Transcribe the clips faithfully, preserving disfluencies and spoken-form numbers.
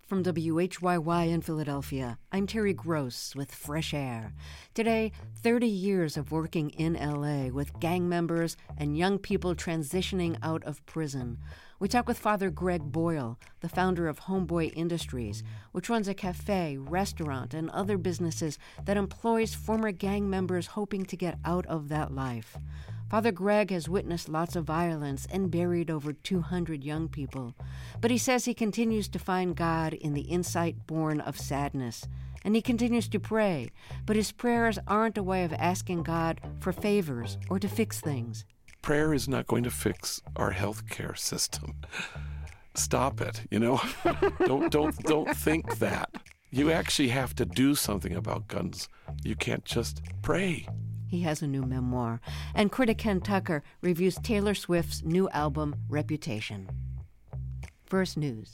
From W H Y Y in Philadelphia, I'm Terry Gross with Fresh Air. Today, thirty years of working in L A with gang members and young people transitioning out of prison. We talk with Father Greg Boyle, the founder of Homeboy Industries, which runs a cafe, restaurant, and other businesses that employs former gang members hoping to get out of that life. Father Greg has witnessed lots of violence and buried over two hundred young people. But he says he continues to find God in the insight born of sadness. And he continues to pray, but his prayers aren't a way of asking God for favors or to fix things. Prayer is not going to fix our healthcare system. Stop it, you know? don't don't don't think that. You actually have to do something about guns. You can't just pray. He has a new memoir. And critic Ken Tucker reviews Taylor Swift's new album, Reputation. First News.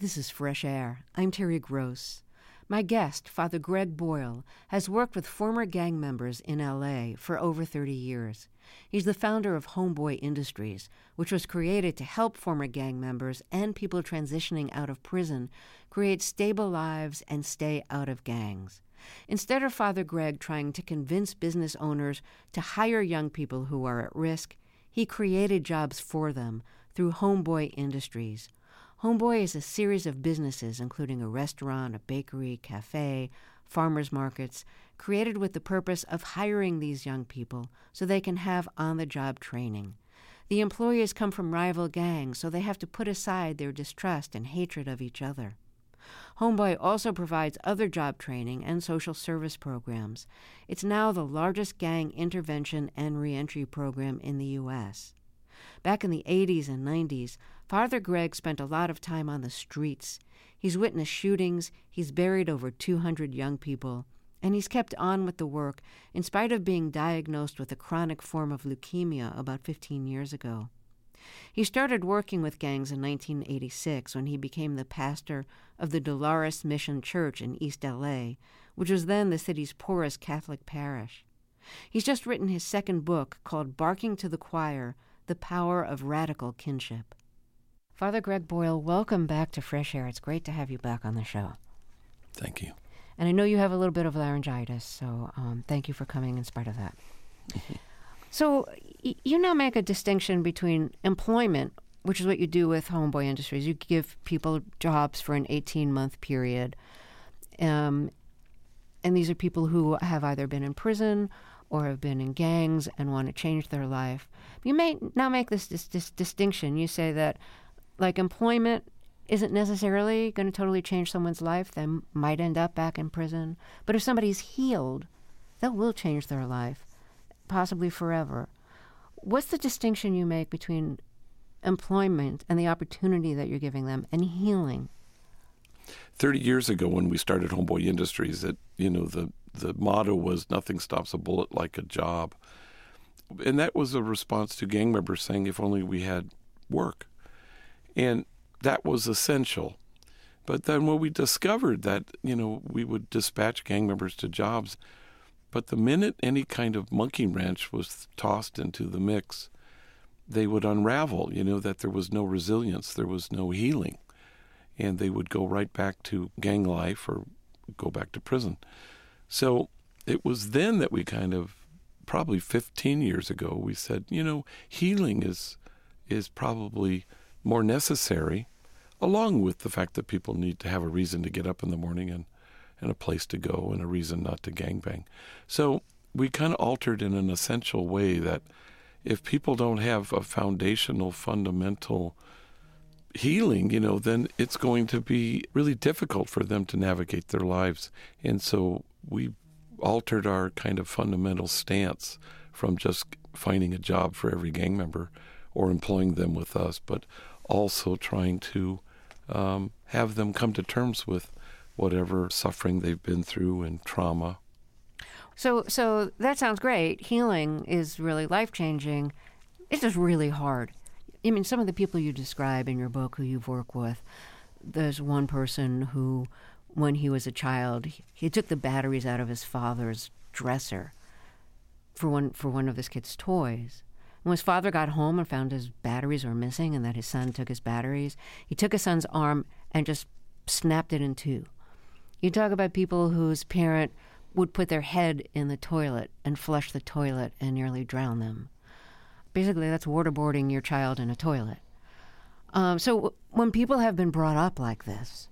This is Fresh Air. I'm Terry Gross. My guest, Father Greg Boyle, has worked with former gang members in L A for over thirty years. He's the founder of Homeboy Industries, which was created to help former gang members and people transitioning out of prison create stable lives and stay out of gangs. Instead of Father Greg trying to convince business owners to hire young people who are at risk, he created jobs for them through Homeboy Industries. Homeboy is a series of businesses, including a restaurant, a bakery, cafe, farmers markets, created with the purpose of hiring these young people so they can have on-the-job training. The employees come from rival gangs, so they have to put aside their distrust and hatred of each other. Homeboy also provides other job training and social service programs. It's now the largest gang intervention and reentry program in the U S Back in the eighties and nineties, Father Greg spent a lot of time on the streets. He's witnessed shootings, he's buried over two hundred young people, and he's kept on with the work in spite of being diagnosed with a chronic form of leukemia about fifteen years ago. He started working with gangs in nineteen eighty-six when he became the pastor of the Dolores Mission Church in East L A, which was then the city's poorest Catholic parish. He's just written his second book called Barking to the Choir, The Power of Radical Kinship. Father Greg Boyle, welcome back to Fresh Air. It's great to have you back on the show. Thank you. And I know you have a little bit of laryngitis, so um, thank you for coming in spite of that. So y- you now make a distinction between employment, which is what you do with Homeboy Industries. You give people jobs for an eighteen-month period. Um, and these are people who have either been in prison or have been in gangs and want to change their life. You may now make this, this, this distinction. You say that, like, employment isn't necessarily going to totally change someone's life. They might end up back in prison. But if somebody's healed, that will change their life, possibly forever. What's the distinction you make between employment and the opportunity that you're giving them and healing? Thirty years ago, when we started Homeboy Industries, it you know the the motto was "Nothing stops a bullet like a job," and that was a response to gang members saying, "If only we had work," and that was essential. But then when we discovered that you know we would dispatch gang members to jobs, but the minute any kind of monkey wrench was tossed into the mix, they would unravel. You know that there was no resilience, there was no healing. And they would go right back to gang life or go back to prison. So it was then that we kind of, probably fifteen years ago, we said, you know, healing is is probably more necessary, along with the fact that people need to have a reason to get up in the morning and, and a place to go and a reason not to gangbang. So we kind of altered in an essential way that if people don't have a foundational, fundamental healing, you know, then it's going to be really difficult for them to navigate their lives. And so we altered our kind of fundamental stance from just finding a job for every gang member or employing them with us, but also trying to um, have them come to terms with whatever suffering they've been through and trauma. So, so that sounds great. Healing is really life-changing. It's just really hard. I mean, some of the people you describe in your book who you've worked with, there's one person who, when he was a child, he, he took the batteries out of his father's dresser for one for one of this kid's toys. When his father got home and found his batteries were missing and that his son took his batteries, he took his son's arm and just snapped it in two. You talk about people whose parent would put their head in the toilet and flush the toilet and nearly drown them. Basically, that's waterboarding your child in a toilet. Um, so w- when people have been brought up like this,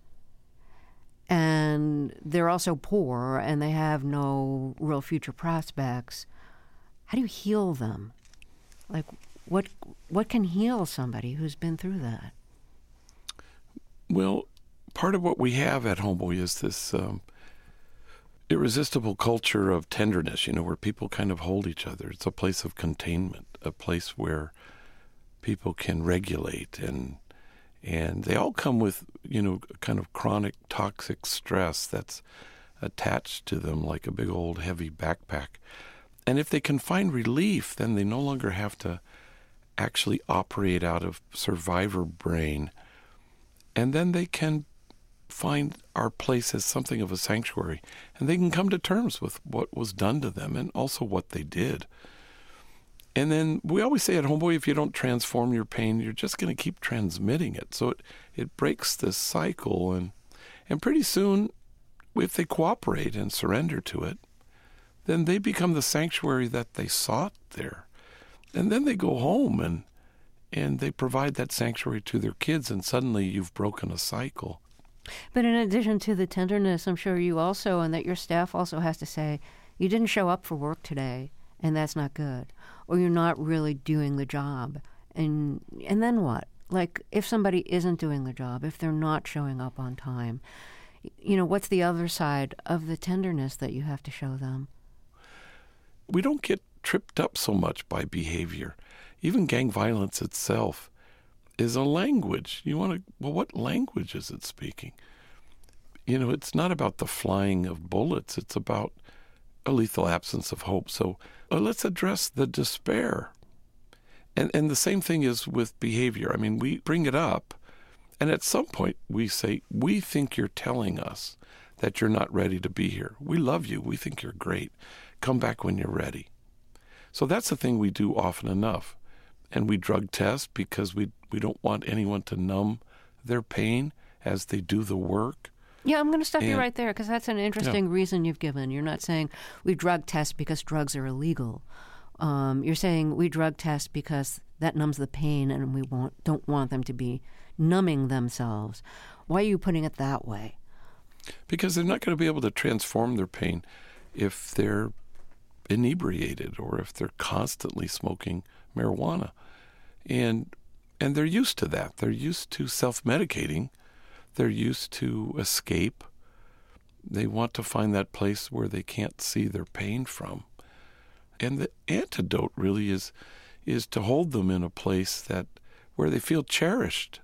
and they're also poor, and they have no real future prospects, how do you heal them? Like, what what can heal somebody who's been through that? Well, part of what we have at Homeboy is this um, irresistible culture of tenderness, you know, where people kind of hold each other. It's a place of containment, a place where people can regulate, and and they all come with, you know, kind of chronic toxic stress that's attached to them like a big old heavy backpack. And if they can find relief, then they no longer have to actually operate out of survivor brain And then they can find our place as something of a sanctuary, and they can come to terms with what was done to them and also what they did. And then we always say at Homeboy, if you don't transform your pain, you're just going to keep transmitting it. So it, it breaks this cycle, and and pretty soon, if they cooperate and surrender to it, then they become the sanctuary that they sought there. And then they go home and and they provide that sanctuary to their kids, and suddenly you've broken a cycle. But in addition to the tenderness, I'm sure you also, and that your staff also has to say, you didn't show up for work today, and that's not good. Or you're not really doing the job. And and then what? Like, if somebody isn't doing the job, if they're not showing up on time, you know, what's the other side of the tenderness that you have to show them? We don't get tripped up so much by behavior. Even gang violence itself is a language. You want to, well, what language is it speaking? You know, it's not about the flying of bullets. It's about a lethal absence of hope. So uh, let's address the despair. And and the same thing is with behavior. I mean, we bring it up, and at some point we say, we think you're telling us that you're not ready to be here. We love you. We think you're great. Come back when you're ready. So that's the thing we do often enough. And we drug test because we, we don't want anyone to numb their pain as they do the work. Yeah, I'm going to stop and, you right there because that's an interesting yeah. reason you've given. You're not saying we drug test because drugs are illegal. Um, you're saying we drug test because that numbs the pain and we want, don't want them to be numbing themselves. Why are you putting it that way? Because they're not going to be able to transform their pain if they're inebriated or if they're constantly smoking marijuana. And and they're used to that. They're used to self-medicating. They're used to escape. They want to find that place where they can't see their pain from. And the antidote really is is to hold them in a place that where they feel cherished.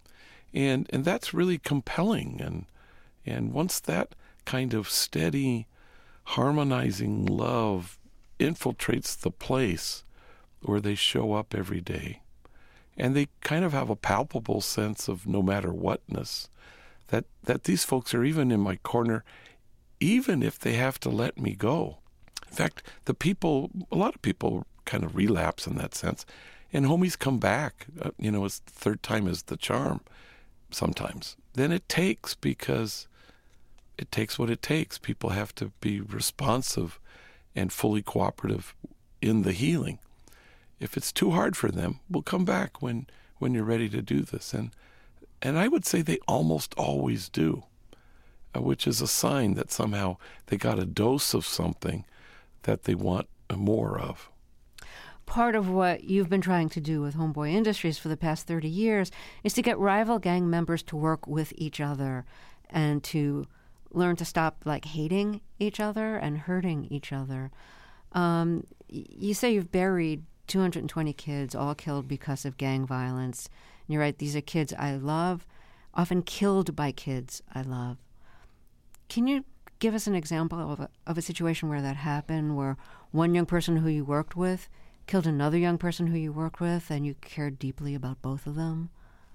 And and that's really compelling. And and once that kind of steady, harmonizing love infiltrates the place where they show up every day, and they kind of have a palpable sense of no matter whatness, that, that these folks are even in my corner, even if they have to let me go. In fact, the people, a lot of people kind of relapse in that sense, and homies come back. Uh, you know, it's the third time is the charm sometimes. Then it takes, because it takes what it takes. People have to be responsive and fully cooperative in the healing. If it's too hard for them, we'll come back when, when you're ready to do this. And and I would say they almost always do, uh, which is a sign that somehow they got a dose of something that they want more of. Part of what you've been trying to do with Homeboy Industries for the past thirty years is to get rival gang members to work with each other and to learn to stop like hating each other and hurting each other. Um, you say you've buried two hundred twenty kids, all killed because of gang violence. And you're right, these are kids I love, often killed by kids I love. Can you give us an example of a, of a situation where that happened, where one young person who you worked with killed another young person who you worked with, and you cared deeply about both of them?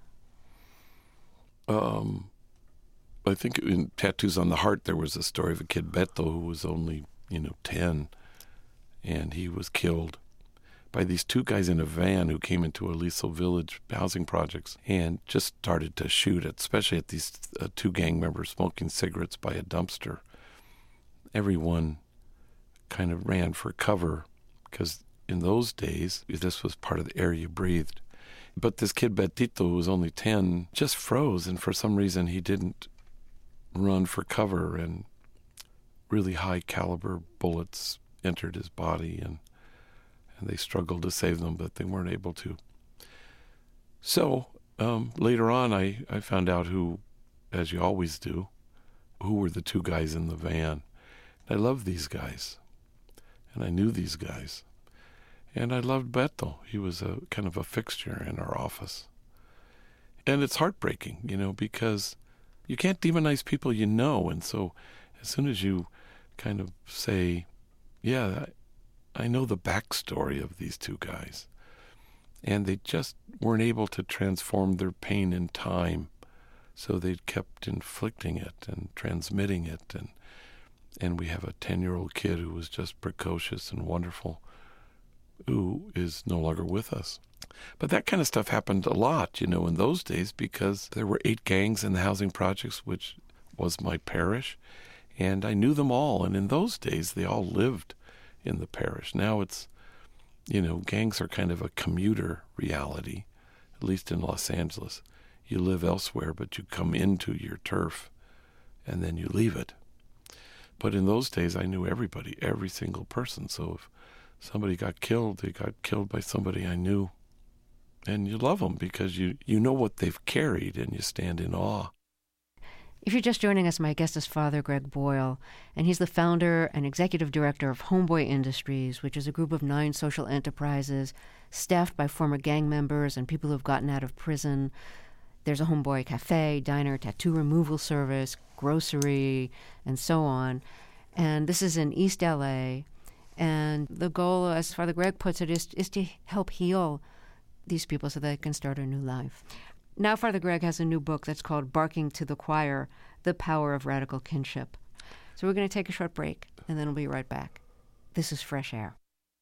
Um, I think in Tattoos on the Heart, there was a story of a kid, Beto, who was only, you know, ten, and he was killed by these two guys in a van who came into Aliso Village housing projects and just started to shoot, at, especially at these uh, two gang members smoking cigarettes by a dumpster. Everyone kind of ran for cover because in those days, this was part of the air you breathed. But this kid, Betito, who was only ten, just froze, and for some reason he didn't run for cover, and really high-caliber bullets entered his body, and and they struggled to save them, but they weren't able to. So um, later on, I, I found out who, as you always do, who were the two guys in the van. I loved these guys, and I knew these guys. And I loved Beto. He was a kind of a fixture in our office. And it's heartbreaking, you know, because you can't demonize people you know. And so as soon as you kind of say, yeah, I know the backstory of these two guys, and they just weren't able to transform their pain in time, So they kept inflicting it and transmitting it. And and we have a ten-year-old kid who was just precocious and wonderful who is no longer with us. But that kind of stuff happened a lot, you know, in those days because there were eight gangs in the housing projects, which was my parish, and I knew them all. And in those days, they all lived in the parish. Now it's, you know, gangs are kind of a commuter reality, at least in Los Angeles. You live elsewhere, but you come into your turf, and then you leave it. But in those days, I knew everybody, every single person. So if somebody got killed, they got killed by somebody I knew. And you love them because you, you know what they've carried, and you stand in awe. If you're just joining us, my guest is Father Greg Boyle, and he's the founder and executive director of Homeboy Industries, which is a group of nine social enterprises staffed by former gang members and people who have gotten out of prison. There's a Homeboy cafe, diner, tattoo removal service, grocery, and so on. And this is in East L A. And the goal, as Father Greg puts it, is, is to help heal these people so they can start a new life. Now Father Greg has a new book that's called Barking to the Choir, The Power of Radical Kinship. So we're going to take a short break, and then we'll be right back. This is Fresh Air.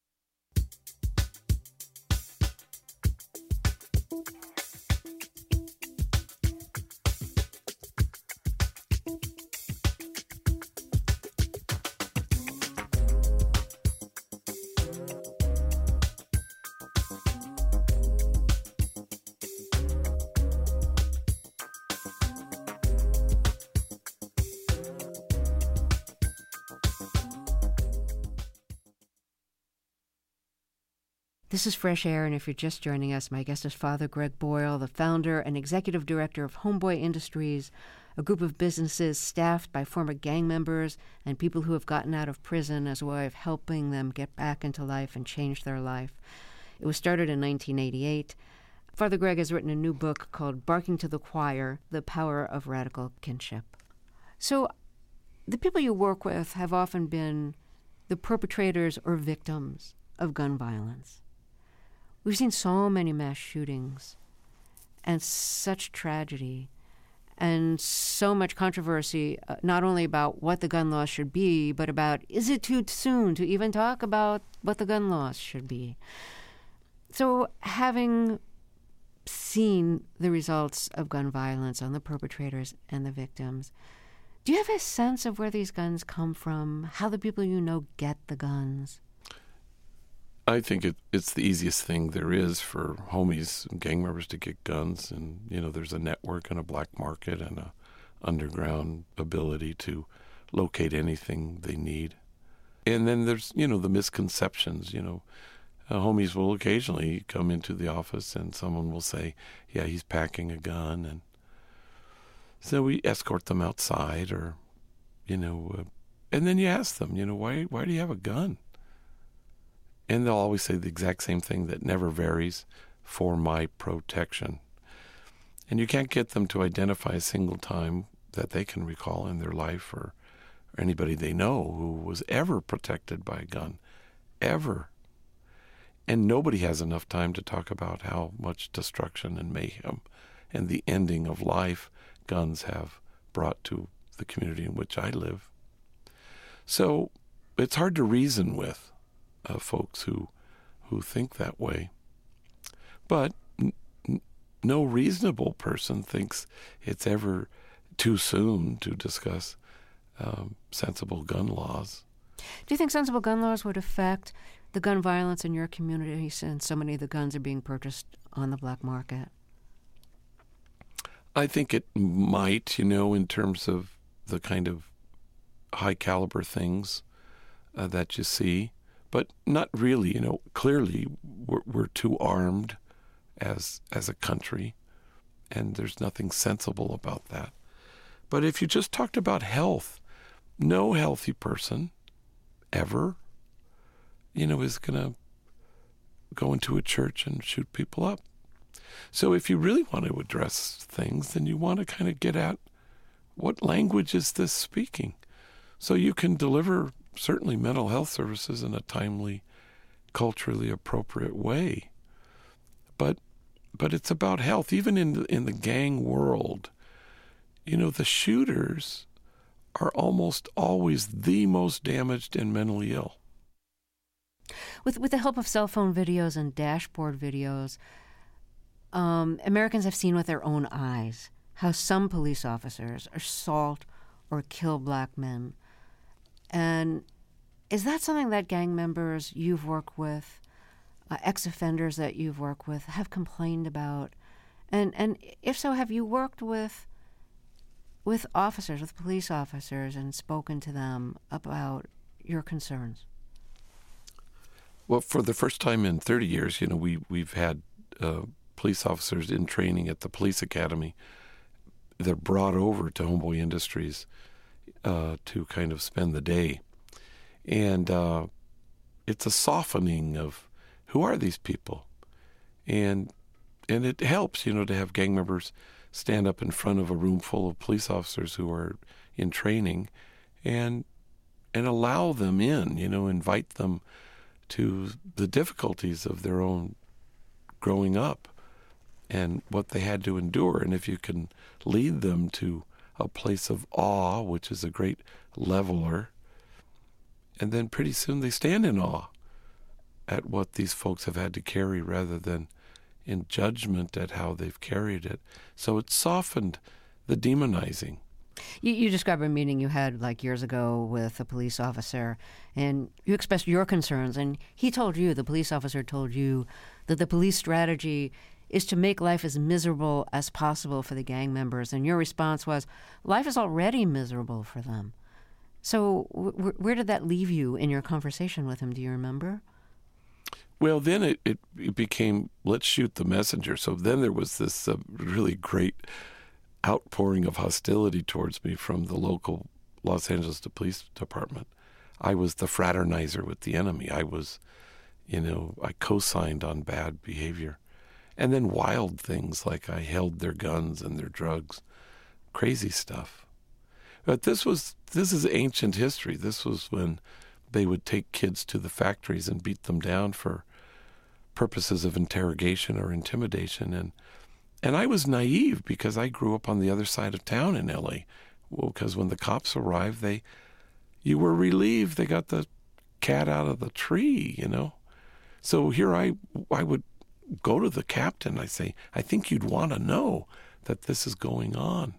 This is Fresh Air, and if you're just joining us, my guest is Father Greg Boyle, the founder and executive director of Homeboy Industries, a group of businesses staffed by former gang members and people who have gotten out of prison as a way of helping them get back into life and change their life. It was started in nineteen eighty-eight. Father Greg has written a new book called Barking to the Choir, The Power of Radical Kinship. So the people you work with have often been the perpetrators or victims of gun violence. We've seen so many mass shootings and such tragedy and so much controversy, uh, not only about what the gun laws should be, but about, is it too soon to even talk about what the gun laws should be? So having seen the results of gun violence on the perpetrators and the victims, do you have a sense of where these guns come from, how the people you know get the guns? I think it, it's the easiest thing there is for homies and gang members to get guns. And, you know, there's a network and a black market and a underground ability to locate anything they need. And then there's, you know, the misconceptions, you know. Uh, homies will occasionally come into the office and someone will say, yeah, he's packing a gun. And so we escort them outside or, you know, uh, and then you ask them, you know, why why do you have a gun? And they'll always say the exact same thing that never varies: for my protection. And you can't get them to identify a single time that they can recall in their life or, or anybody they know who was ever protected by a gun, ever. And nobody has enough time to talk about how much destruction and mayhem and the ending of life guns have brought to the community in which I live. So it's hard to reason with Uh, folks who who think that way. But n- n- no reasonable person thinks it's ever too soon to discuss um, sensible gun laws. Do you think sensible gun laws would affect the gun violence in your community since so many of the guns are being purchased on the black market? I think it might, you know, in terms of the kind of high caliber things uh, that you see. But not really, you know. Clearly, we're, we're too armed as as a country, and there's nothing sensible about that. But if you just talked about health, no healthy person ever, you know, is going to go into a church and shoot people up. So if you really want to address things, then you want to kind of get at what language is this speaking, so you can deliver certainly mental health services in a timely, culturally appropriate way. But but it's about health. Even in the, in the gang world, you know, the shooters are almost always the most damaged and mentally ill. With with the help of cell phone videos and dashboard videos, um, Americans have seen with their own eyes how some police officers assault or kill black men. And is that something that gang members you've worked with, uh, ex-offenders that you've worked with, have complained about? And and if so, have you worked with with officers, with police officers, and spoken to them about your concerns? Well, for the first time in thirty years, you know, we, we've had uh, police officers in training at the police academy. They're brought over to Homeboy Industries uh, to kind of spend the day. And uh, it's a softening of who are these people? And and it helps, you know, to have gang members stand up in front of a room full of police officers who are in training and and allow them in, you know, invite them to the difficulties of their own growing up and what they had to endure. And if you can lead them to a place of awe, which is a great leveler, and then pretty soon they stand in awe at what these folks have had to carry rather than in judgment at how they've carried it. So it softened the demonizing. You, you describe a meeting you had like years ago with a police officer, and you expressed your concerns, and he told you, the police officer told you, that the police strategy is to make life as miserable as possible for the gang members, and your response was, life is already miserable for them. So w- where did that leave you in your conversation with him? Do you remember? Well, then it, it, it became, let's shoot the messenger. So then there was this uh, really great outpouring of hostility towards me from the local Los Angeles Police Department. I was the fraternizer with the enemy. I was, you know, I co-signed on bad behavior. And then wild things like I held their guns and their drugs, crazy stuff. But this was, this is ancient history. This was when they would take kids to the factories and beat them down for purposes of interrogation or intimidation. And and I was naive because I grew up on the other side of town in L A. Well, because when the cops arrived, they, you were relieved they got the cat out of the tree, you know. So here I, I would go to the captain. I say, I think you'd want to know that this is going on.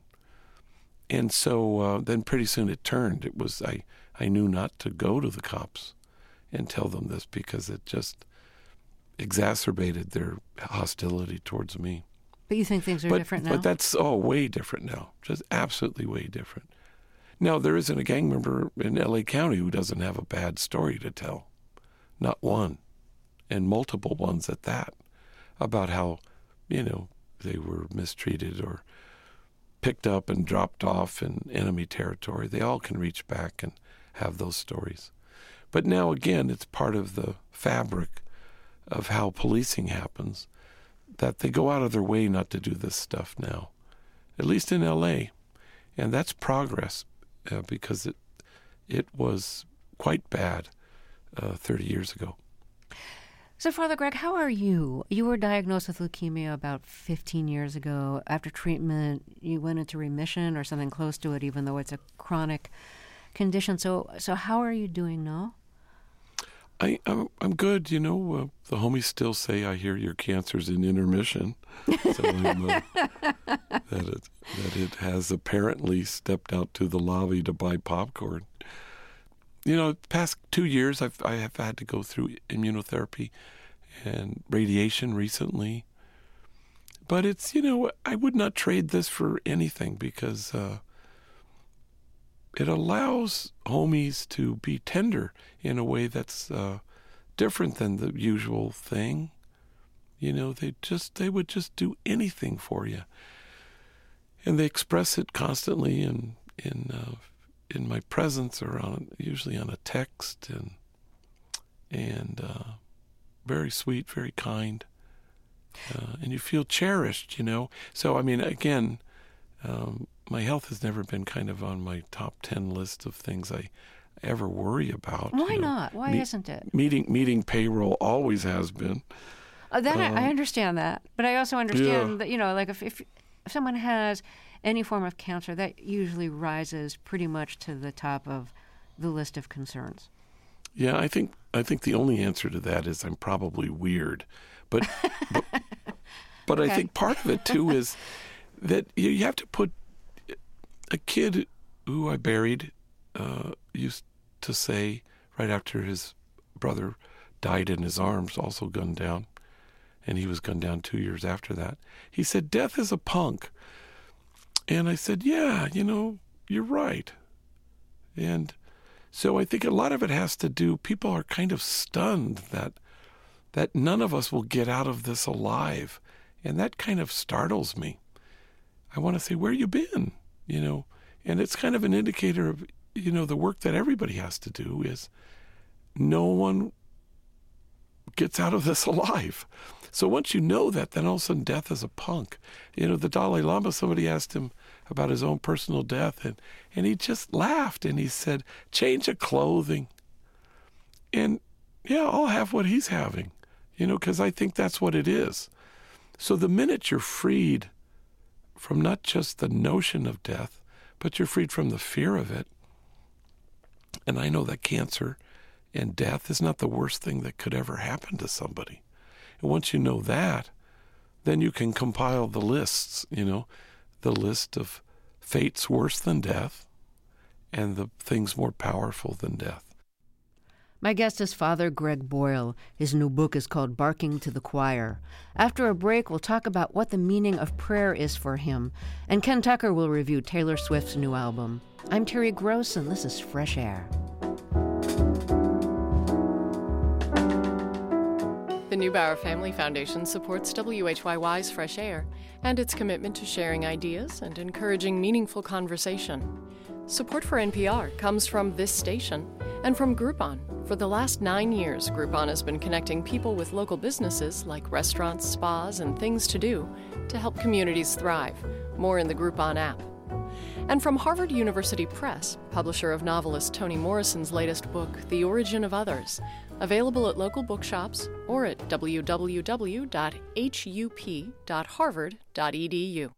And so uh, then pretty soon it turned. It was, I, I knew not to go to the cops and tell them this because it just exacerbated their hostility towards me. But you think things are but, different now? But that's, oh, way different now. Just absolutely way different. Now, there isn't a gang member in L A County who doesn't have a bad story to tell. Not one. And multiple ones at that. About how, you know, they were mistreated or picked up and dropped off in enemy territory. They all can reach back and have those stories. But now, again, it's part of the fabric of how policing happens, that they go out of their way not to do this stuff now, at least in L A. And that's progress uh, because it it was quite bad uh, thirty years ago. So, Father Greg, how are you? You were diagnosed with leukemia about fifteen years ago. After treatment, you went into remission or something close to it, even though it's a chronic condition. So, so how are you doing now? I, I'm, I'm good, you know. Uh, the homies still say, I hear your cancer's in intermission. So I'm, uh, that, it, that it has apparently stepped out to the lobby to buy popcorn. You know, past two years, I've, I have had to go through immunotherapy and radiation recently. But it's, you know, I would not trade this for anything because uh, it allows homies to be tender in a way that's uh, different than the usual thing. You know, they just they would just do anything for you, and they express it constantly in in uh, in my presence or on usually on a text, and and uh, very sweet, very kind, uh, and you feel cherished. You know, so I mean, again. Um, My health has never been kind of on my top ten list of things I ever worry about. Why you know. not? Why Me- isn't it? Meeting meeting payroll always has been. Uh, that um, I, I understand that, but I also understand yeah. that, you know, like if, if if someone has any form of cancer, that usually rises pretty much to the top of the list of concerns. Yeah, I think I think the only answer to that is I'm probably weird. But but, but Okay. I think part of it, too, is that you, you have to put a kid who I buried uh, used to say right after his brother died in his arms, also gunned down, and he was gunned down two years after that. He said, "Death is a punk." And I said, yeah, you know, you're right. And so I think a lot of it has to do, people are kind of stunned that that none of us will get out of this alive. And that kind of startles me. I want to say, where you been? You know, and it's kind of an indicator of, you know, the work that everybody has to do is no one gets out of this alive. So once you know that, then all of a sudden death is a punk. You know, the Dalai Lama, somebody asked him about his own personal death, and, and he just laughed, and he said, change of clothing. And, yeah, I'll have what he's having, you know, because I think that's what it is. So the minute you're freed from not just the notion of death, but you're freed from the fear of it, and I know that cancer and death is not the worst thing that could ever happen to somebody. And once you know that, then you can compile the lists, you know, the list of fates worse than death and the things more powerful than death. My guest is Father Greg Boyle. His new book is called Barking to the Choir. After a break, we'll talk about what the meaning of prayer is for him, and Ken Tucker will review Taylor Swift's new album. I'm Terry Gross, and this is Fresh Air. The Neubauer Family Foundation supports W H Y Y's Fresh Air and its commitment to sharing ideas and encouraging meaningful conversation. Support for N P R comes from this station and from Groupon. For the last nine years, Groupon has been connecting people with local businesses like restaurants, spas, and things to do to help communities thrive. More in the Groupon app. And from Harvard University Press, publisher of novelist Toni Morrison's latest book, The Origin of Others, available at local bookshops or at w w w dot h u p dot harvard dot e d u.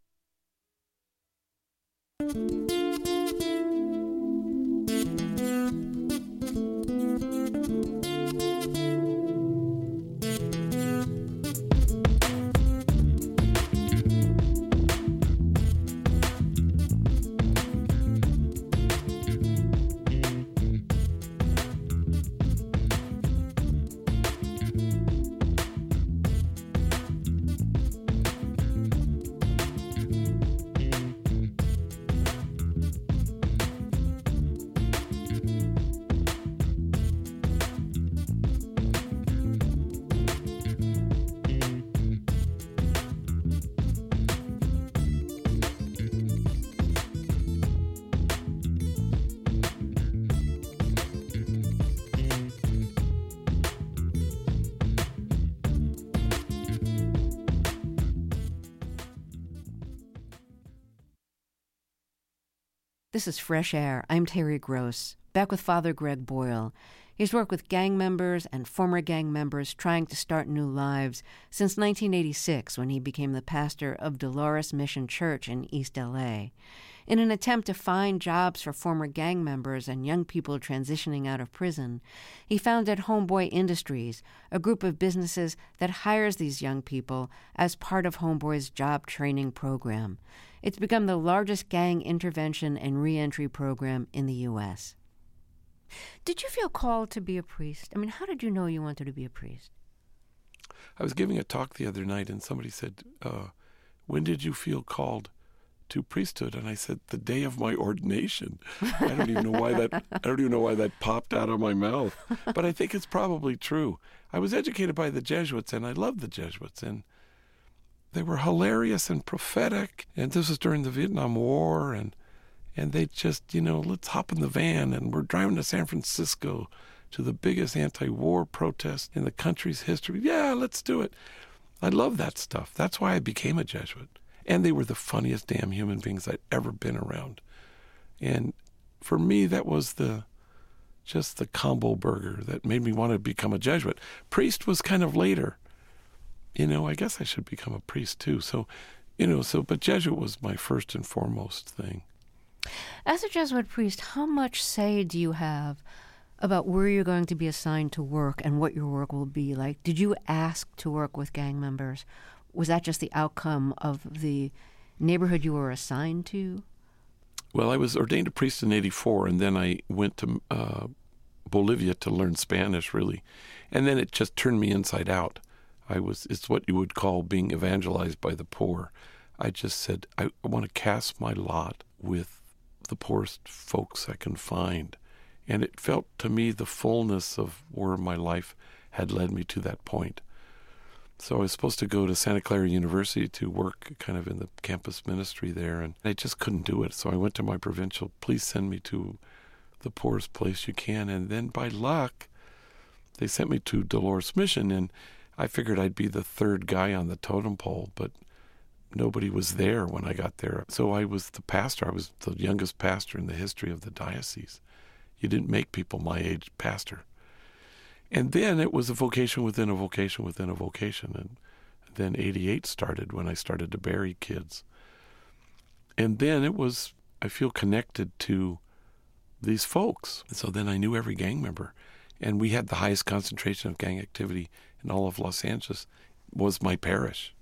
This is Fresh Air. I'm Terry Gross, back with Father Greg Boyle. He's worked with gang members and former gang members trying to start new lives since nineteen eighty-six, when he became the pastor of Dolores Mission Church in East L A. In an attempt to find jobs for former gang members and young people transitioning out of prison, he founded Homeboy Industries, a group of businesses that hires these young people as part of Homeboy's job training program. It's become the largest gang intervention and reentry program in the U S Did you feel called to be a priest? I mean, how did you know you wanted to be a priest? I was giving a talk the other night, and somebody said, uh, when did you feel called to priesthood? And I said, the day of my ordination. I don't even know why that I don't even know why that popped out of my mouth. But I think it's probably true. I was educated by the Jesuits, and I loved the Jesuits, and they were hilarious and prophetic. And this was during the Vietnam War, and and they just, you know, let's hop in the van, and we're driving to San Francisco to the biggest anti-war protest in the country's history. Yeah, let's do it. I love that stuff. That's why I became a Jesuit. And they were the funniest damn human beings I'd ever been around. And for me, that was the just the combo burger that made me want to become a Jesuit. Priest was kind of later. You know, I guess I should become a priest too. So You know, so, but Jesuit was my first and foremost thing. As a Jesuit priest, how much say do you have about where you're going to be assigned to work and what your work will be like? Did you ask to work with gang members? Was that just the outcome of the neighborhood you were assigned to? Well, I was ordained a priest in eighty-four, and then I went to uh, Bolivia to learn Spanish, really. And then it just turned me inside out. I was, it's what you would call being evangelized by the poor. I just said, I, I want to cast my lot with the poorest folks I can find. And it felt to me the fullness of where my life had led me to that point. So I was supposed to go to Santa Clara University to work kind of in the campus ministry there, and I just couldn't do it. So I went to my provincial, please send me to the poorest place you can. And then by luck, they sent me to Dolores Mission, and I figured I'd be the third guy on the totem pole, but nobody was there when I got there. So I was the pastor. I was the youngest pastor in the history of the diocese. You didn't make people my age pastor. And then it was a vocation within a vocation within a vocation. And then eighty-eight started when I started to bury kids. And then it was, I feel connected to these folks. So then I knew every gang member. And we had the highest concentration of gang activity in all of Los Angeles, was my parish.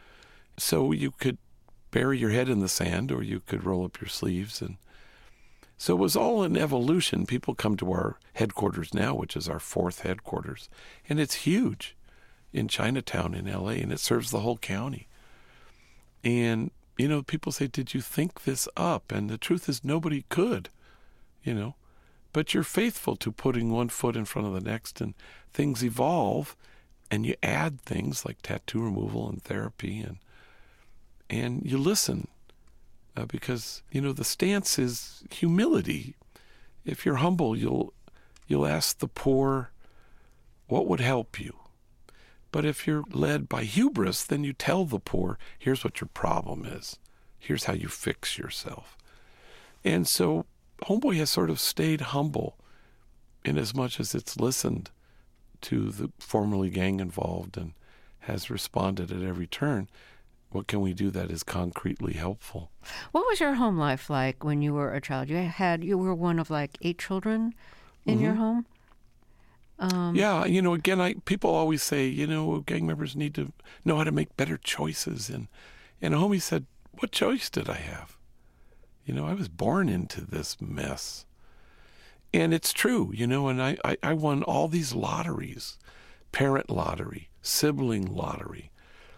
So you could bury your head in the sand, or you could roll up your sleeves. And so it was all an evolution. People come to our headquarters now, which is our fourth headquarters, and it's huge in Chinatown in L A, and it serves the whole county. And, you know, people say, did you think this up? And the truth is nobody could, you know. But you're faithful to putting one foot in front of the next, and things evolve, and you add things like tattoo removal and therapy, and and you listen. Uh, because, you know, the stance is humility. If you're humble, you'll you'll ask the poor, what would help you? But if you're led by hubris, then you tell the poor, here's what your problem is. Here's how you fix yourself. And so Homeboy has sort of stayed humble in as much as it's listened to the formerly gang involved and has responded at every turn. What can we do that is concretely helpful? What was your home life like when you were a child? You had you were one of like eight children in mm-hmm. your home? Um, yeah, you know, again, I people always say, you know, gang members need to know how to make better choices. And, and Homie said, what choice did I have? You know, I was born into this mess. And it's true, you know, and I, I, I won all these lotteries, parent lottery, sibling lottery,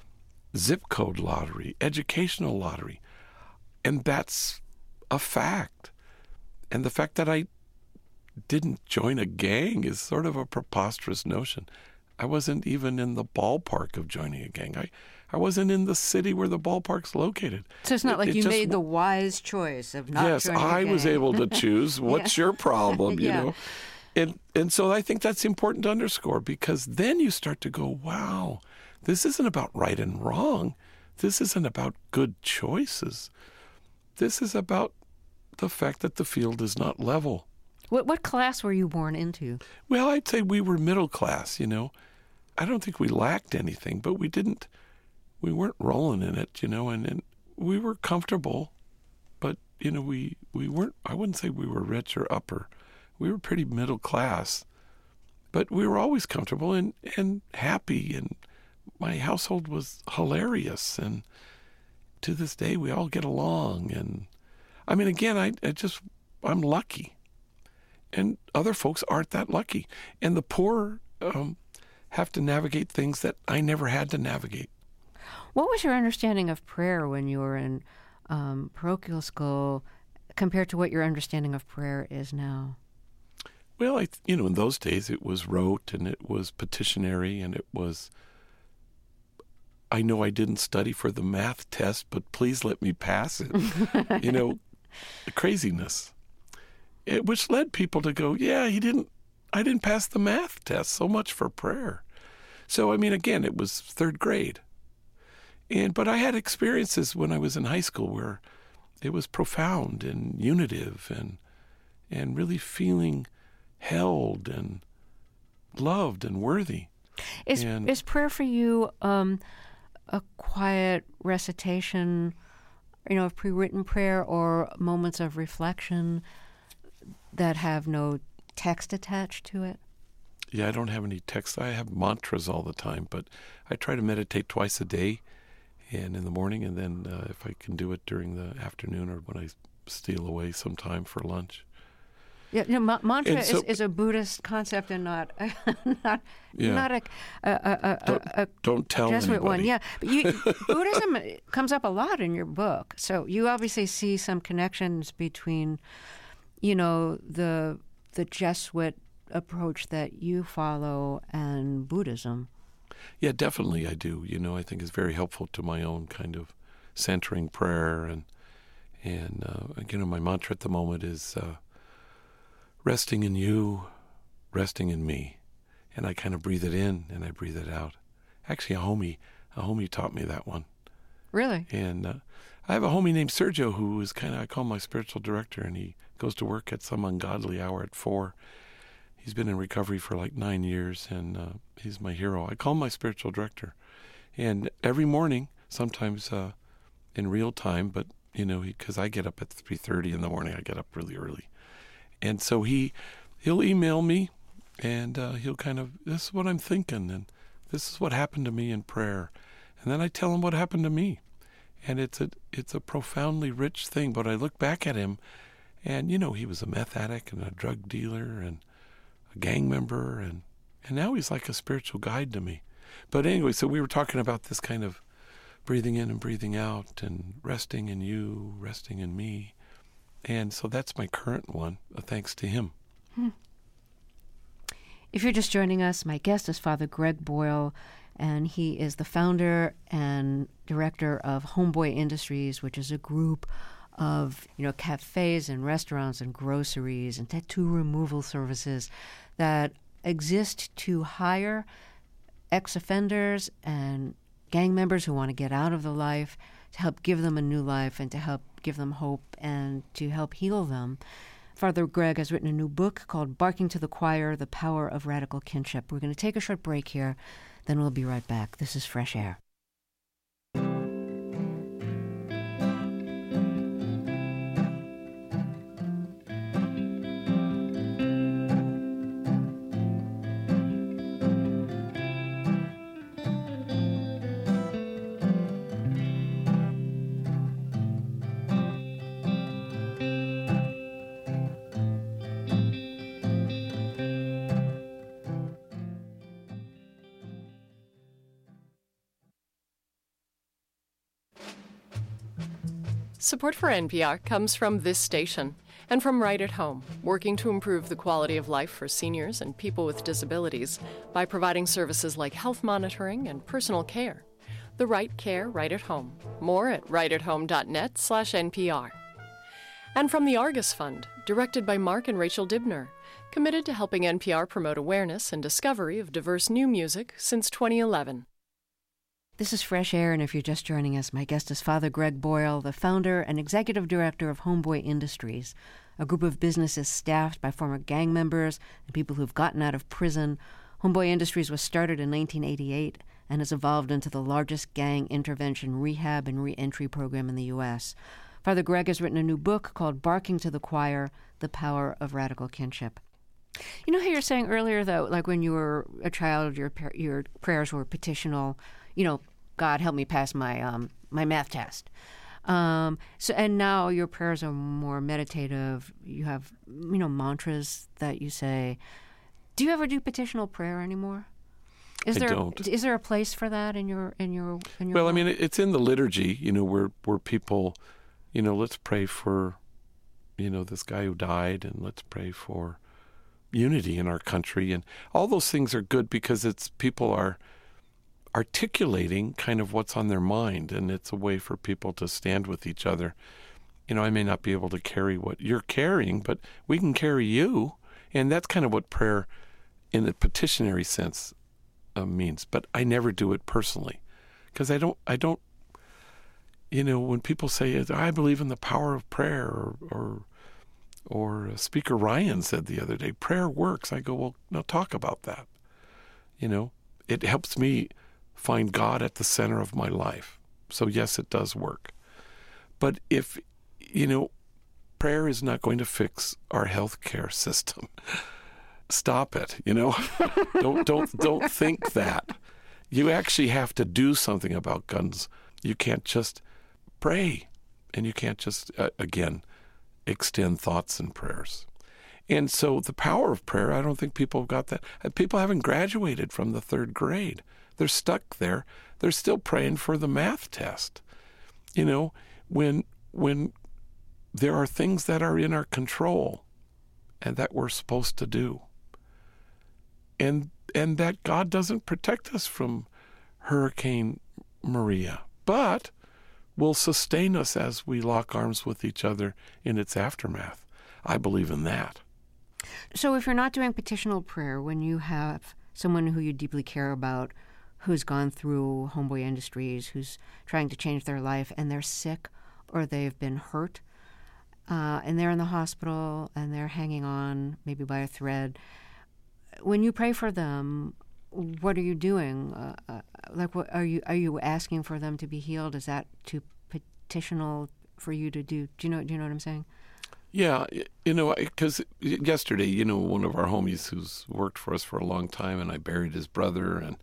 zip code lottery, educational lottery. And that's a fact. And the fact that I didn't join a gang is sort of a preposterous notion. I wasn't even in the ballpark of joining a gang. I, I wasn't in the city where the ballpark's located. So it's not it, like it you just, made the wise choice of not yes, joining a I gang. was able to choose. What's Yeah. your problem, you Yeah. know? And and so I think that's important to underscore, because then you start to go, wow, this isn't about right and wrong. This isn't about good choices. This is about the fact that the field is not level. What what class were you born into? Well, I'd say we were middle class, you know. I don't think we lacked anything, but we didn't, we weren't rolling in it, you know, and, and we were comfortable, but, you know, we, we weren't, I wouldn't say we were rich or upper. We were pretty middle class, but we were always comfortable and, and happy, and my household was hilarious, and to this day we all get along. And I mean, again, I, I just, I'm lucky. And other folks aren't that lucky. And the poor um, have to navigate things that I never had to navigate. What was your understanding of prayer when you were in um, parochial school compared to what your understanding of prayer is now? Well, I, you know, in those days it was rote and it was petitionary and it was, I know I didn't study for the math test, but please let me pass it. You know, craziness. It, which led people to go, yeah, he didn't, I didn't pass the math test, so much for prayer. So, I mean, again, it was third grade. And, but I had experiences when I was in high school where it was profound and unitive and, and really feeling held and loved and worthy. Is, and, is prayer for you um, a quiet recitation, you know, of pre-written prayer or moments of reflection that have no text attached to it? Yeah, I don't have any text. I have mantras all the time, but I try to meditate twice a day, and in the morning, and then uh, if I can do it during the afternoon or when I steal away some time for lunch. Yeah, you know, ma- mantra so, is, is a Buddhist concept and not not yeah. not a a, a, a, don't, a don't tell Jesuit anybody. one. Yeah, but you, Buddhism comes up a lot in your book, so you obviously see some connections between, you know, the the Jesuit approach that you follow and Buddhism. Yeah, definitely I do. You know, I think it's very helpful to my own kind of centering prayer. And, and uh, you know, my mantra at the moment is uh, resting in you, resting in me. And I kind of breathe it in and I breathe it out. Actually, a homie, a homie taught me that one. Really? And uh, I have a homie named Sergio who is kind of, I call him my spiritual director, and he goes to work at some ungodly hour at four. He's been in recovery for like nine years, and uh, he's my hero. I call him my spiritual director. And every morning, sometimes uh, in real time, but, you know, because I get up at three thirty in the morning. I get up really early. And so he, he'll email me, and uh, he'll kind of, this is what I'm thinking, and this is what happened to me in prayer. And then I tell him what happened to me. And it's a, it's a profoundly rich thing. But I look back at him, and, you know, he was a meth addict and a drug dealer and a gang member, and, and now he's like a spiritual guide to me. But anyway, so we were talking about this kind of breathing in and breathing out and resting in you, resting in me. And so that's my current one, uh, thanks to him. Hmm. If you're just joining us, my guest is Father Greg Boyle, and he is the founder and director of Homeboy Industries, which is a group of, you know, cafes and restaurants and groceries and tattoo removal services that exist to hire ex-offenders and gang members who want to get out of the life, to help give them a new life and to help give them hope and to help heal them. Father Greg has written a new book called Barking to the Choir, The Power of Radical Kinship. We're going to take a short break here, then we'll be right back. This is Fresh Air. Support for N P R comes from this station and from Right at Home, working to improve the quality of life for seniors and people with disabilities by providing services like health monitoring and personal care. The right care right at home. More at right at home dot net slash N P R. And from the Argus Fund, directed by Mark and Rachel Dibner, committed to helping N P R promote awareness and discovery of diverse new music since twenty eleven. This is Fresh Air, and if you're just joining us, my guest is Father Greg Boyle, the founder and executive director of Homeboy Industries, a group of businesses staffed by former gang members and people who've gotten out of prison. Homeboy Industries was started in nineteen eighty-eight and has evolved into the largest gang intervention rehab and reentry program in the U S. Father Greg has written a new book called Barking to the Choir, The Power of Radical Kinship. You know how you were saying earlier, though, like when you were a child, your your prayers were petitional, you know, God, help me pass my um, my math test. Um, so, and now your prayers are more meditative. You have, you know, mantras that you say. Do you ever do petitional prayer anymore? Is I there don't. Is there a place for that in your in your in your? Well, life? I mean, it's in the liturgy, you know, where where people, you know, let's pray for, you know, this guy who died, and let's pray for unity in our country, and all those things are good because it's people are articulating kind of what's on their mind, and it's a way for people to stand with each other. You know, I may not be able to carry what you're carrying, but we can carry you, and that's kind of what prayer in the petitionary sense uh, means. But I never do it personally because I don't, I don't, you know, when people say, I believe in the power of prayer, or, or, or Speaker Ryan said the other day, prayer works. I go, well, now talk about that. You know, it helps me find God at the center of my life. So yes, it does work. But if, you know, prayer is not going to fix our healthcare system. Stop it, you know. don't don't don't think that. You actually have to do something about guns. You can't just pray, and you can't just uh, again extend thoughts and prayers. And so the power of prayer, I don't think people have got that. People haven't graduated from the third grade. They're stuck there. They're still praying for the math test. You know, when when there are things that are in our control and that we're supposed to do. And and that God doesn't protect us from Hurricane Maria, but will sustain us as we lock arms with each other in its aftermath. I believe in that. So if you're not doing petitional prayer, when you have someone who you deeply care about who's gone through Homeboy Industries, who's trying to change their life, and they're sick or they've been hurt, uh, and they're in the hospital and they're hanging on maybe by a thread, when you pray for them, what are you doing? Uh, uh, like, what are you are you asking for them to be healed? Is that too petitional for you to do? Do you know? Do you know what I'm saying? Yeah, you know, because yesterday, you know, one of our homies who's worked for us for a long time, and I buried his brother, and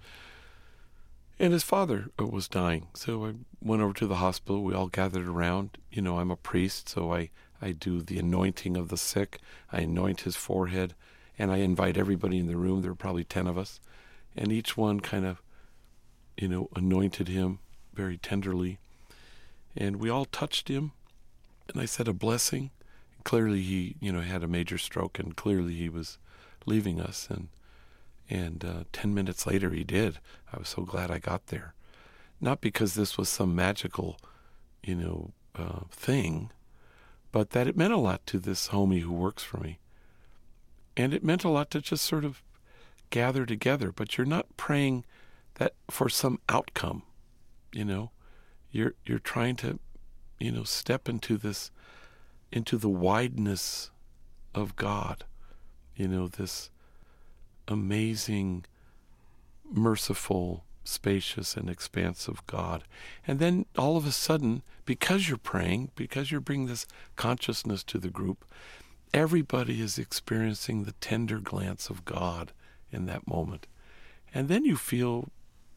and his father was dying. So I went over to the hospital. We all gathered around. You know, I'm a priest, so I, I do the anointing of the sick. I anoint his forehead, and I invite everybody in the room. There were probably ten of us, and each one kind of, you know, anointed him very tenderly. And we all touched him, and I said a blessing. Clearly he, you know, had a major stroke, and clearly he was leaving us. And and uh, ten minutes later he did. I was so glad I got there. Not because this was some magical, you know, uh, thing, but that it meant a lot to this homie who works for me. And it meant a lot to just sort of gather together. But you're not praying that for some outcome, you know. You're you're trying to, you know, step into this, into the wideness of God, you know, this amazing, merciful, spacious, and expansive God. And then all of a sudden, because you're praying, because you're bringing this consciousness to the group, everybody is experiencing the tender glance of God in that moment. And then you feel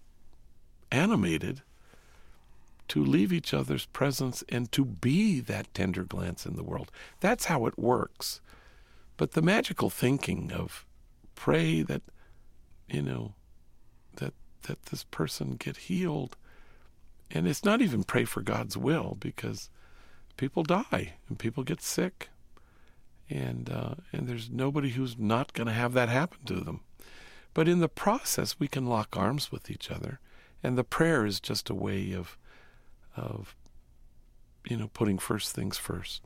animated to leave each other's presence and to be that tender glance in the world. That's how it works. But the magical thinking of pray that, you know, that that this person get healed, and it's not even pray for God's will, because people die and people get sick, and uh, and there's nobody who's not going to have that happen to them. But in the process, we can lock arms with each other, and the prayer is just a way of of, you know, putting first things first.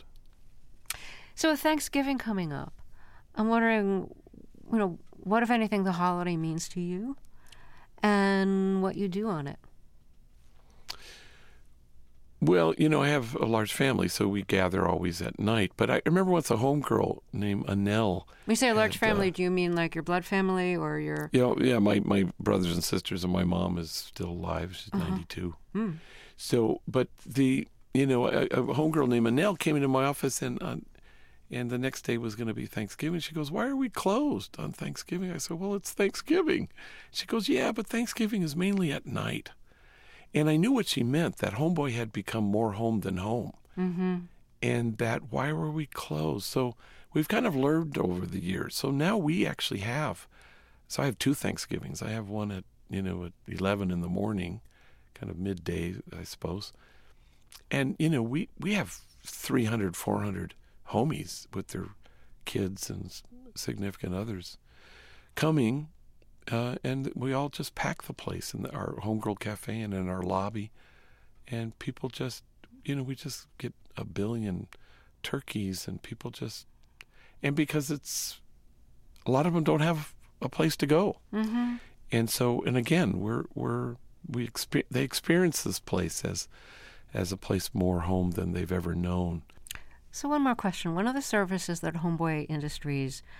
So with Thanksgiving coming up, I'm wondering, you know, what, if anything, the holiday means to you and what you do on it. Well, you know, I have a large family, so we gather always at night. But I remember once a homegirl named Annelle. When you say a large had, family, uh, do you mean like your blood family or your... You know, yeah, my, my brothers and sisters, and my mom is still alive. She's uh-huh. ninety-two. Mm. So, but the, you know, a, a homegirl named Annelle came into my office, and uh, and the next day was going to be Thanksgiving. She goes, "Why are we closed on Thanksgiving?" I said, "Well, it's Thanksgiving." She goes, "Yeah, but Thanksgiving is mainly at night." And I knew what she meant, that Homeboy had become more home than home. Mm-hmm. And that why were we closed? So we've kind of learned over the years. So now we actually have, so I have two Thanksgivings. I have one at, you know, at eleven in the morning, kind of midday, I suppose. And, you know, we, we have three hundred, four hundred homies with their kids and significant others coming. Uh, and we all just pack the place in the, our Homegirl Cafe and in our lobby. And people just, you know, we just get a billion turkeys, and people just, and because it's, a lot of them don't have a place to go. Mm-hmm. And so, and again, we're, we're, we exper- they experience this place as, as a place more home than they've ever known. So one more question. One of the services that Homeboy Industries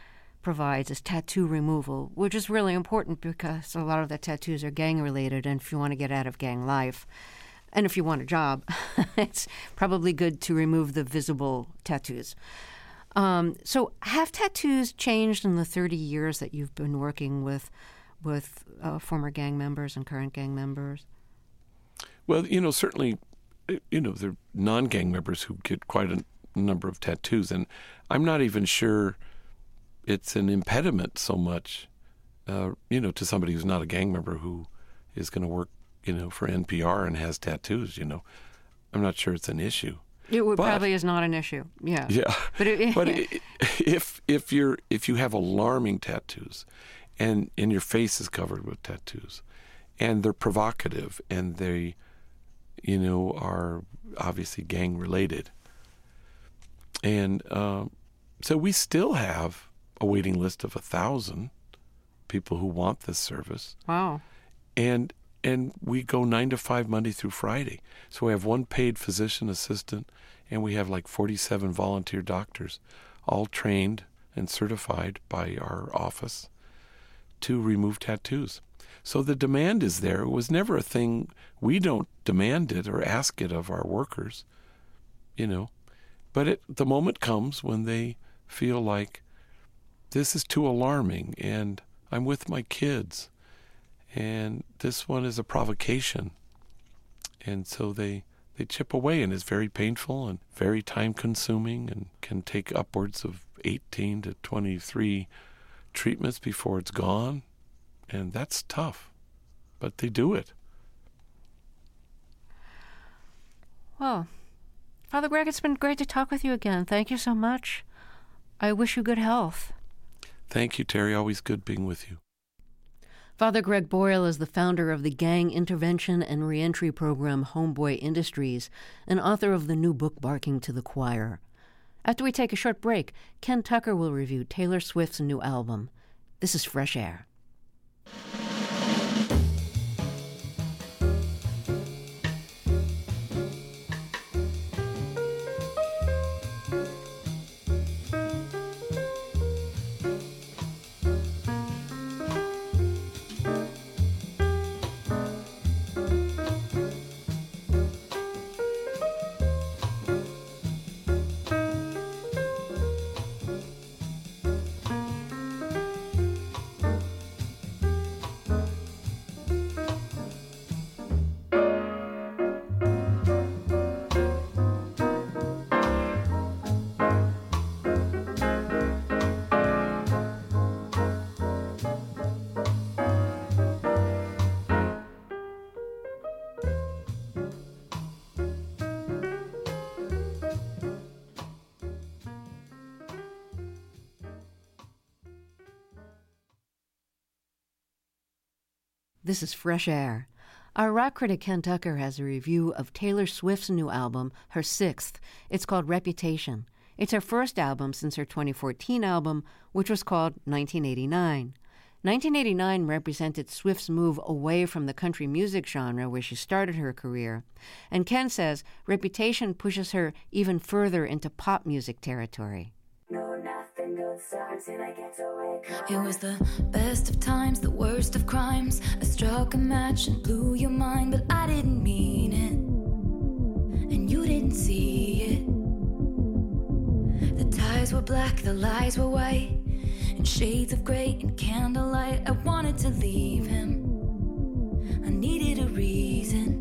provides is tattoo removal, which is really important because a lot of the tattoos are gang-related, and if you want to get out of gang life, and if you want a job, it's probably good to remove the visible tattoos. Um, so have tattoos changed in the thirty years that you've been working with with uh, former gang members and current gang members? Well, you know, certainly, you know, there are non-gang members who get quite a number of tattoos, and I'm not even sure it's an impediment so much, uh, you know, to somebody who's not a gang member who is going to work, you know, for N P R and has tattoos, you know. I'm not sure it's an issue. It would, but, probably is not an issue. Yeah. Yeah. But, it, but it, if if you're if you have alarming tattoos, and and your face is covered with tattoos, and they're provocative, and they, you know, are obviously gang related, and um, so we still have a waiting list of a thousand people who want this service. Wow. And and we go nine to five Monday through Friday. So we have one paid physician assistant, and we have like forty-seven volunteer doctors, all trained and certified by our office to remove tattoos. So the demand is there. It was never a thing. We don't demand it or ask it of our workers, you know. But it, the moment comes when they feel like this is too alarming, and I'm with my kids, and this one is a provocation. And so they they chip away, and it's very painful and very time-consuming and can take upwards of eighteen to twenty-three treatments before it's gone. And that's tough, but they do it. Well, Father Greg, it's been great to talk with you again. Thank you so much. I wish you good health. Thank you, Terry. Always good being with you. Father Greg Boyle is the founder of the Gang Intervention and Reentry Program Homeboy Industries and author of the new book Barking to the Choir. After we take a short break, Ken Tucker will review Taylor Swift's new album. This is Fresh Air. This is Fresh Air. Our rock critic Ken Tucker has a review of Taylor Swift's new album, her sixth. It's called Reputation. It's her first album since her twenty fourteen album, which was called nineteen eighty-nine. nineteen eighty-nine represented Swift's move away from the country music genre where she started her career. And Ken says Reputation pushes her even further into pop music territory. No, nothing good starts and I get to wake up. It was the best of times, the worst of crimes. I struck a match and blew your mind, but I didn't mean it, and you didn't see it. The ties were black, the lies were white, in shades of gray and candlelight. I wanted to leave him, I needed a reason.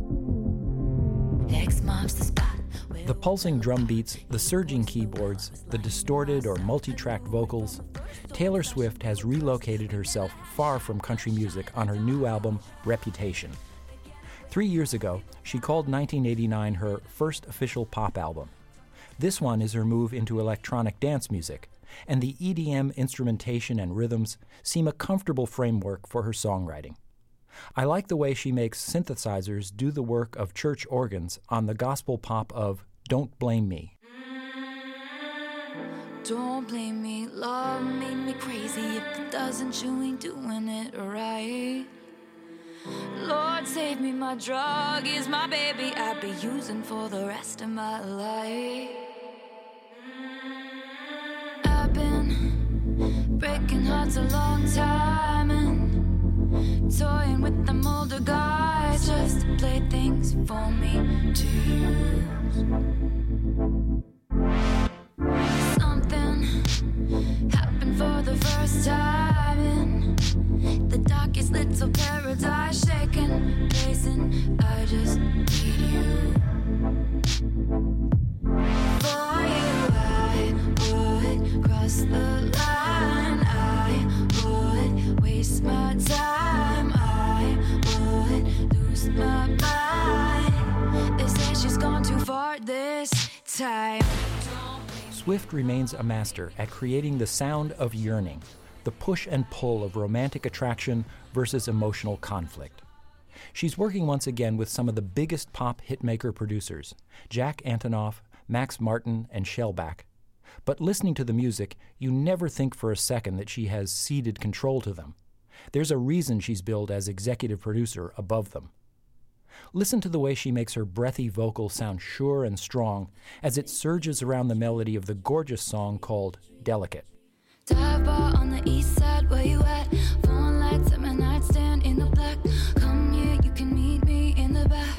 X marks the spot. The pulsing drum beats, the surging keyboards, the distorted or multi-tracked vocals, Taylor Swift has relocated herself far from country music on her new album, Reputation. Three years ago, she called nineteen eighty-nine her first official pop album. This one is her move into electronic dance music, and the E D M instrumentation and rhythms seem a comfortable framework for her songwriting. I like the way she makes synthesizers do the work of church organs on the gospel pop of Don't Blame Me. Don't blame me, love made me crazy. If it doesn't, you ain't doing it right. Lord save me, my drug is my baby. I'll be using for the rest of my life. I've been breaking hearts a long time and toying with them older guys just to play things for me to use. Something happened for the first time in the darkest little paradise, shaking, pacing. I just need you. For you, I would cross the line. I would waste my time. I would lose my mind. They say she's gone too far this time. Swift remains a master at creating the sound of yearning, the push and pull of romantic attraction versus emotional conflict. She's working once again with some of the biggest pop hitmaker producers, Jack Antonoff, Max Martin, and Shellback. But listening to the music, you never think for a second that she has ceded control to them. There's a reason she's billed as executive producer above them. Listen to the way she makes her breathy vocal sound sure and strong as it surges around the melody of the gorgeous song called Delicate. Dive bar on the east side, where you at? Phone lights at my nightstand in the black. Come here, you can meet me in the back.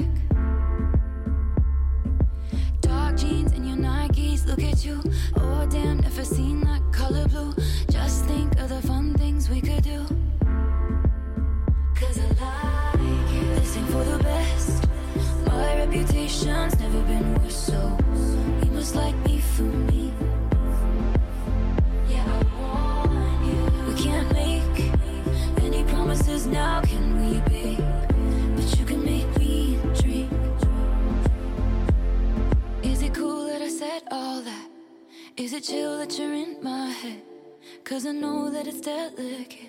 Dark jeans and your Nikes, look at you. Oh damn, never seen that color blue. Just think of the fun things we could do. Cause I like it. This ain't for the best. My reputation's never been worse, so you must like me for me. Yeah, I want you. We can't make any promises now, can we, babe? But you can make me dream. Is it cool that I said all that? Is it chill that you're in my head? Cause I know that it's delicate.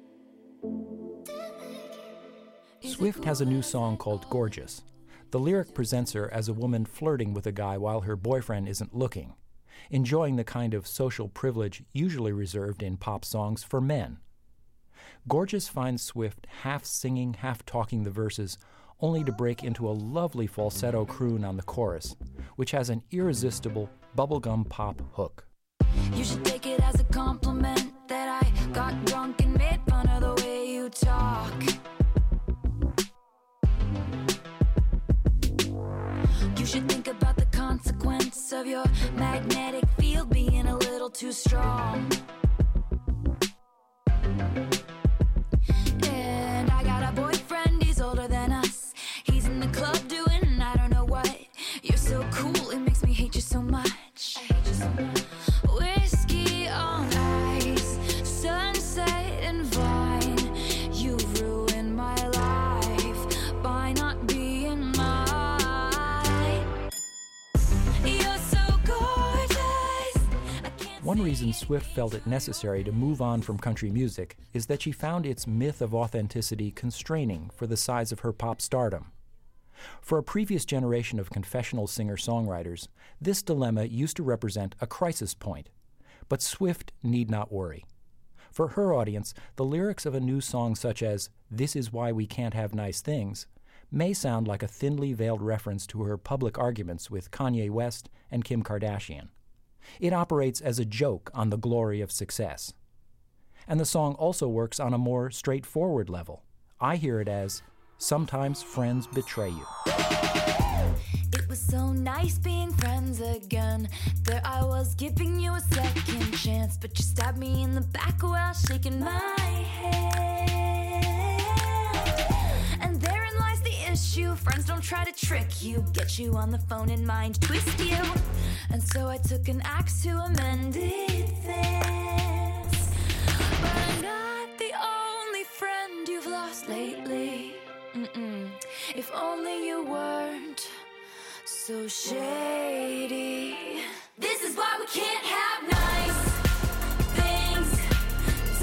Swift has a new song called Gorgeous. The lyric presents her as a woman flirting with a guy while her boyfriend isn't looking, enjoying the kind of social privilege usually reserved in pop songs for men. Gorgeous finds Swift half singing, half talking the verses, only to break into a lovely falsetto croon on the chorus, which has an irresistible bubblegum pop hook. You should take it as a compliment that I got drunk and made fun of the way you talk. You should think about the consequence of your magnetic field being a little too strong. And I got a boyfriend, he's older than us. He's in the club doing I don't know what. You're so cool, it makes me hate you so much. I hate you so much. Whiskey on ice, sunset and vine. You've ruined my life by not being mine. You're so gorgeous. I can't One reason Swift felt it necessary to move on from country music is that she found its myth of authenticity constraining for the size of her pop stardom. For a previous generation of confessional singer-songwriters, this dilemma used to represent a crisis point. But Swift need not worry. For her audience, the lyrics of a new song such as "This Is Why We Can't Have Nice Things" may sound like a thinly veiled reference to her public arguments with Kanye West and Kim Kardashian. It operates as a joke on the glory of success. And the song also works on a more straightforward level. I hear it as, sometimes friends betray you. It was so nice being friends again. There I was giving you a second chance, but you stabbed me in the back while shaking my hand. And therein lies the issue. Friends don't try to trick you, get you on the phone and mind twist you. And so I took an axe to amend it this. But I'm not the only friend you've lost lately. Mm-mm. If only you weren't so shady. This is why we can't have nice things,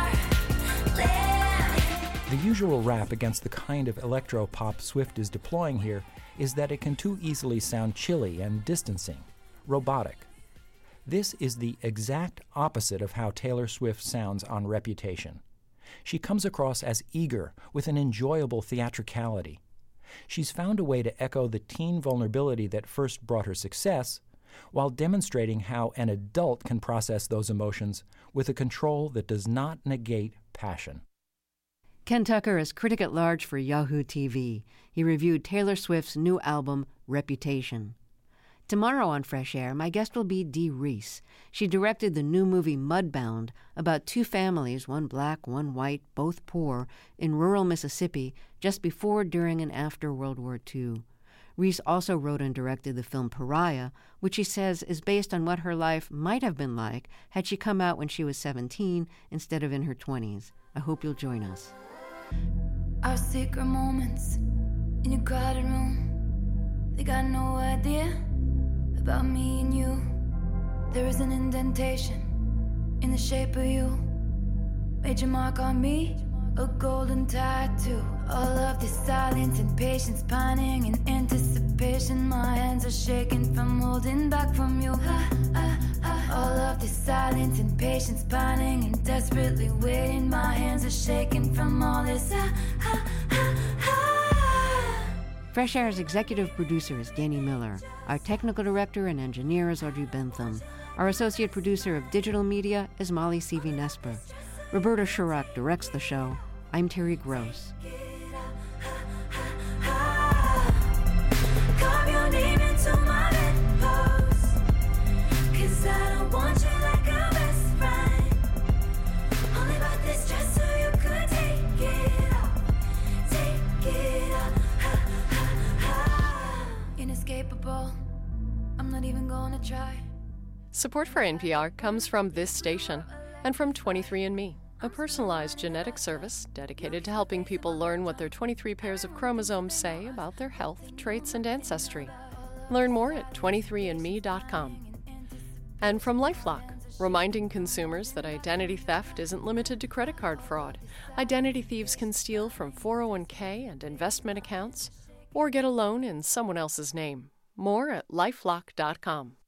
darling. The usual rap against the kind of electro-pop Swift is deploying here is that it can too easily sound chilly and distancing, robotic. This is the exact opposite of how Taylor Swift sounds on Reputation. She comes across as eager, with an enjoyable theatricality. She's found a way to echo the teen vulnerability that first brought her success, while demonstrating how an adult can process those emotions with a control that does not negate passion. Ken Tucker is critic at large for Yahoo T V. He reviewed Taylor Swift's new album, Reputation. Tomorrow on Fresh Air, my guest will be Dee Reese. She directed the new movie Mudbound, about two families, one black, one white, both poor, in rural Mississippi, just before, during, and after World War Two. Reese also wrote and directed the film Pariah, which she says is based on what her life might have been like had she come out when she was seventeen instead of in her twenties. I hope you'll join us. Our secret moments in your crowded room, they got no idea about me and you. There is an indentation in the shape of you. Made your mark on me, a golden tattoo. All of this silence and patience, pining in anticipation. My hands are shaking from holding back from you. Ah, ah, ah. All of this silence and patience, pining and desperately waiting. My hands are shaking from all this. Ah, ah, ah, ah. Fresh Air's executive producer is Danny Miller. Our technical director and engineer is Audrey Bentham. Our associate producer of digital media is Molly Seavy-Nesper. Roberta Shurak directs the show. I'm Terry Gross. Carve your name into my bedpost, 'cause I don't want you like a best friend. Only bought this just so you could take it off, take it off. Ha, ha, ha. Inescapable, I'm not even gonna try. Support for N P R comes from this station and from twenty-three and me, a personalized genetic service dedicated to helping people learn what their twenty-three pairs of chromosomes say about their health, traits, and ancestry. Learn more at twenty-three and me dot com. And from LifeLock, reminding consumers that identity theft isn't limited to credit card fraud. Identity thieves can steal from four oh one k and investment accounts or get a loan in someone else's name. More at lifelock dot com.